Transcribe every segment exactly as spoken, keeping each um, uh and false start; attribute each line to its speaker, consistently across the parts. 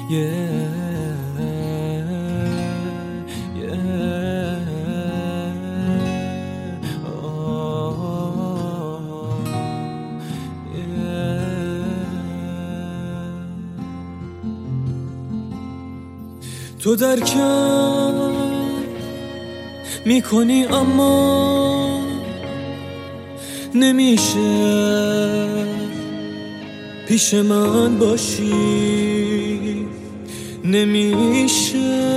Speaker 1: تو درکم میکنی اما نمیشه پیش من باشی، نمیشه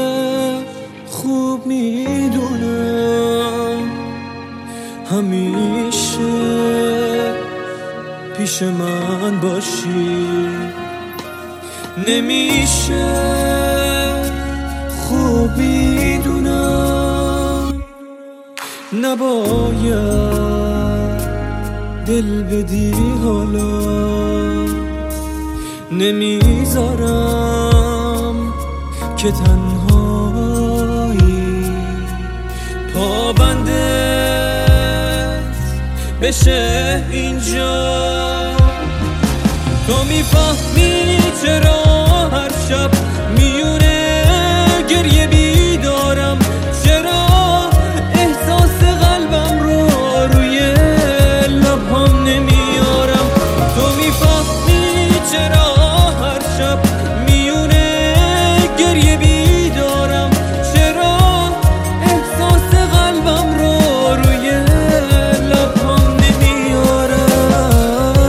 Speaker 1: خوب میدونم همیشه پیش من باشی، نمیشه خوب میدونم نباید دل بدی حالا، نمیذارم که تنهایی پابندت بشه اینجا. تو میفهمی چرا هر شب میونه گریه بیدارم، چرا احساس قلبم رو روی لبام نمیارم. تو میفهمی چرا هر شب میونه گریه بیدارم، چرا احساس قلبم رو روی لبام نمیارم.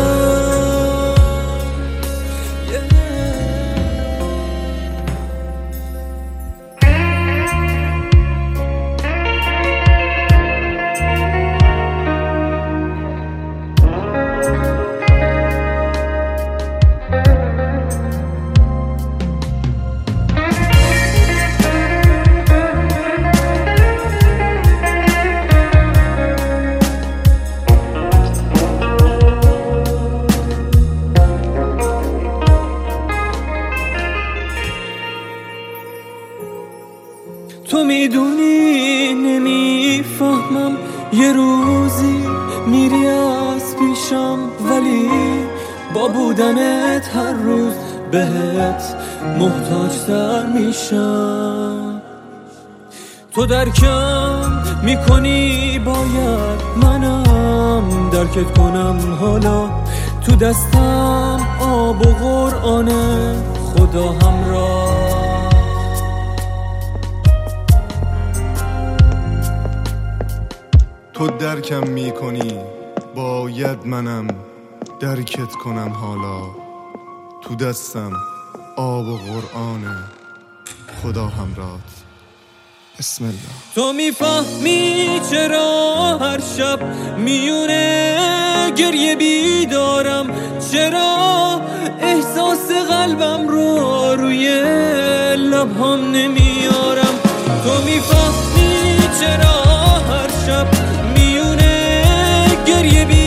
Speaker 1: تو میدونی نمیفهمم، یه روزی میری از پیشم ولی با بودنت هر روز بهت محتاج‌تر میشم. تو درکم میکنی باید منم درکت کنم، حالا تو دستم آب و قرآنه خدا همراه.
Speaker 2: تو درکم میکنی باید منم درکت کنم، حالا تو دستم آب و قرآنه خدا همراهت. بسم الله.
Speaker 1: تو میفهمی چرا هر شب میونه گریه بیدارم، چرا احساس قلبم رو روی لبام نمیارم. تو میفهمی چرا هر شب میونه گریه بیدارم،